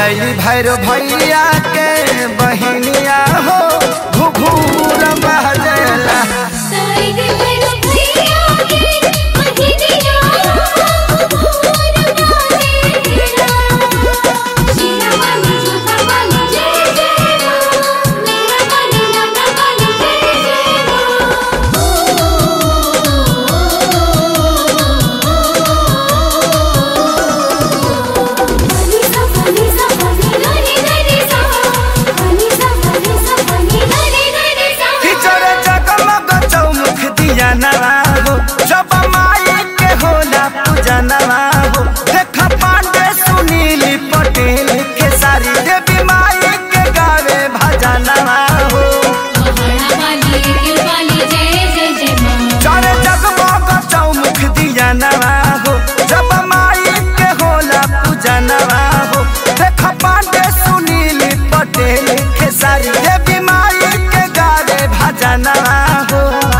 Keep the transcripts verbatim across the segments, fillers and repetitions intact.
दयाली भैरो भैया के बहनिया हो घुघुर बहजला जब माई के होला पूजा नवाबो देखा पांडे सुनील पटेल के सारी देवी माई के गावे भजा नवाबो चारे जगमग चौमुख दिया नवाबो जब माई के होला पूजा नवाबो देखा पांडे सुनील पटेल के सारी देवी माई के गावे भजा नवाबो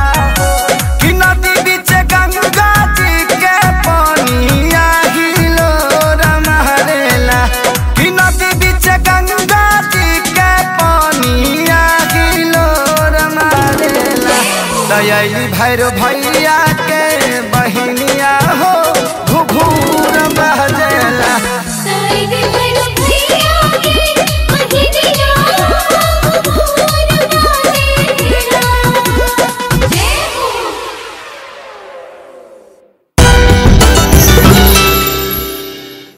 दयाली भैरो भैया के बहनिया हो घुघुर बहजला।